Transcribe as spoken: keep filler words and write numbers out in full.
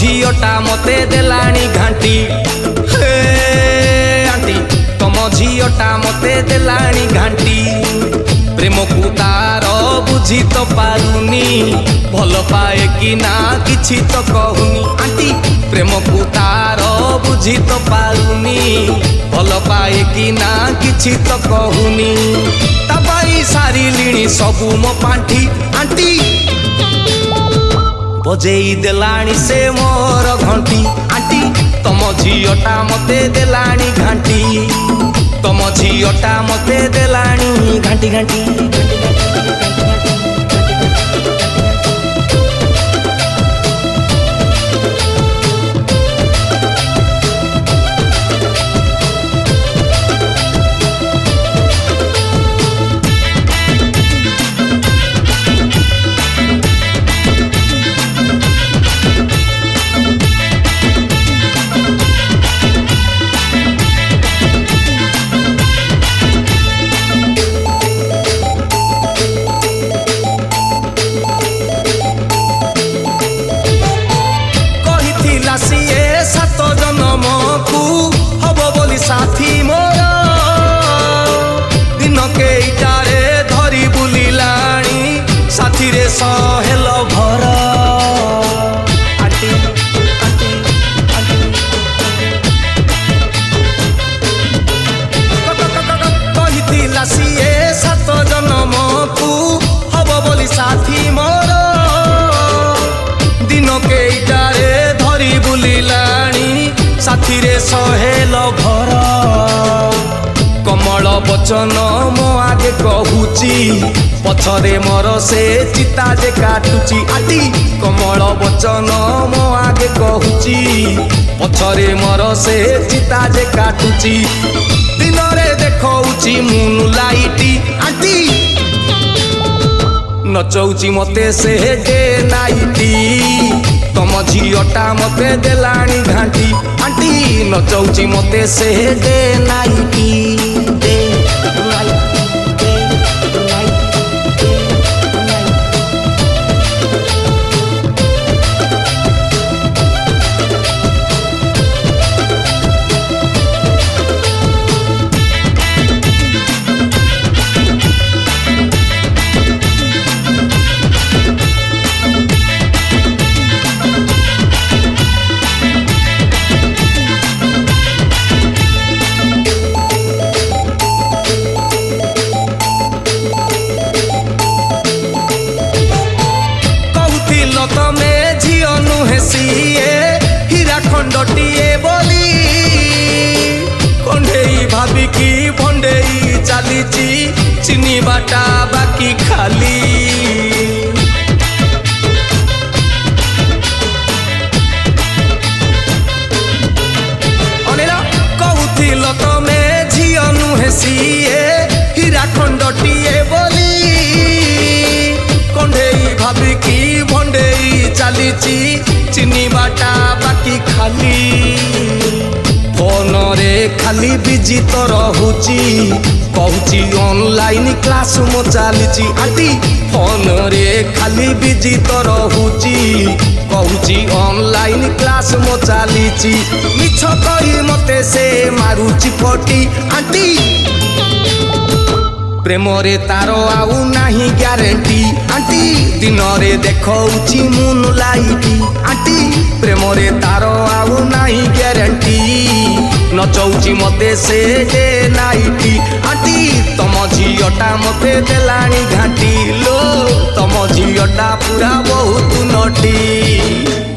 Zeta मते देलाणी घाटी हे आंटी तुम झीटा मते देलाणी घाटी प्रेम को तार बुझी तो पारुनी भल पाए कि ना किछि तो कहूनी आंटी प्रेम को तार बुझी तो पारुनी भल पाए कि ना किछि तो कहूनी तबाई सारी लिणी सबु मो पांठी आंटी बजेई देलाणी से मोर घंटी आंटी तुम झीटा मते देलाणी घाटी तुम झीटा मते देलाणी घाटी घाटी साथी मोर दिन के इटारे धरी बुलिलाणी साथी रे सहेल भर आंटी आंटी कहिथिला सिए सात जन्म को हब बोली साथी मोर दिन के इटारे धरी बुलिलाणी साथी रे सहेल भर कमल बचन मो आगे कहूची पछरे मोर से चिता जे काटुची आंटी कमल बचन मो आगे कहूची पछरे मोर से चिता जे काटुची दिन रे देखौची मून लाइटी आंटी नचौची मते से डे नाइटी तुम झीटा मते देलाणी घाटी आंटी नचौची मते से डे नाइटी डे तमे झील नुहे सीए हीरा खंडटीए बोली कंढेई भाबिकी भंडेई चलीची चिनी बाटा बाकी खाली अनिल कहूथिल तमे झील नुहे सीए हीरा खंडटीए बोली कंढेई भाबिकी भंडेई चलीची चिनी बाटा बाकी खाली फोन रे खाली बिजी तो रहुची कहूची ऑनलाइन क्लास मो चलीची आंटी फोन रे खाली बिजी तो रहुची कहूची ऑनलाइन क्लास मो चलीची मिछ कही मते से मारुची पटी आंटी प्रेम रे तारो आउ नाही ग्यारंटी आंटी दिन रे देखौची मून लाइटी आंटी प्रेम रे तारो आउ नाही ग्यारंटी नचौची मते से डे नाइटी आंटी तुम झीटा मते देलाणी घाटी लो तुम झीटा पूरा बहुत नटी।